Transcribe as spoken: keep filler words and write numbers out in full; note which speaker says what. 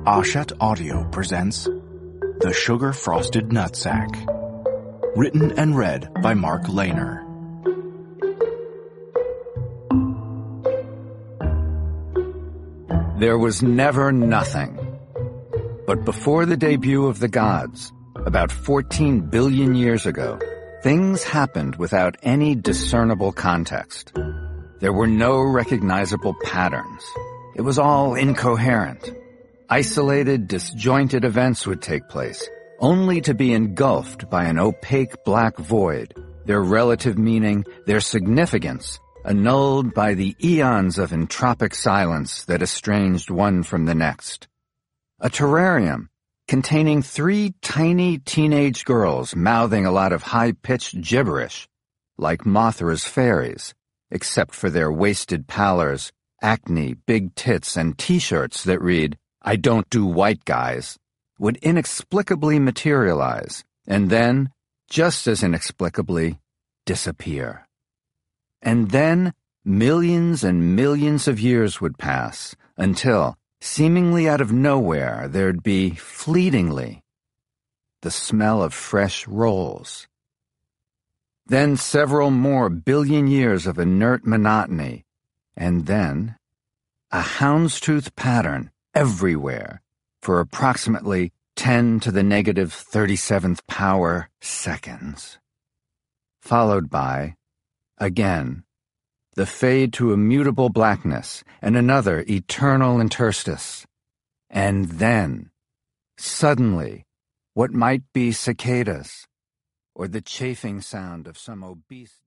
Speaker 1: Ashet Audio presents The Sugar Frosted Nutsack. Written and read by Mark Lehner.
Speaker 2: There was never nothing. But before the debut of the gods, about fourteen billion years ago, things happened without any discernible context. There were no recognizable patterns. It was all incoherent. Isolated, disjointed events would take place, only to be engulfed by an opaque black void, their relative meaning, their significance, annulled by the eons of entropic silence that estranged one from the next. A terrarium containing three tiny teenage girls mouthing a lot of high-pitched gibberish, like Mothra's fairies, except for their wasted pallors, acne, big tits, and T-shirts that read, "I don't do white guys," would inexplicably materialize, and then, just as inexplicably, disappear. And then, millions and millions of years would pass, until, seemingly out of nowhere, there'd be, fleetingly, the smell of fresh rolls. Then several more billion years of inert monotony, and then a houndstooth pattern everywhere for approximately ten to the negative thirty-seventh power seconds. Followed by, again, the fade to immutable blackness and another eternal interstice. And then, suddenly, what might be cicadas, or the chafing sound of some obese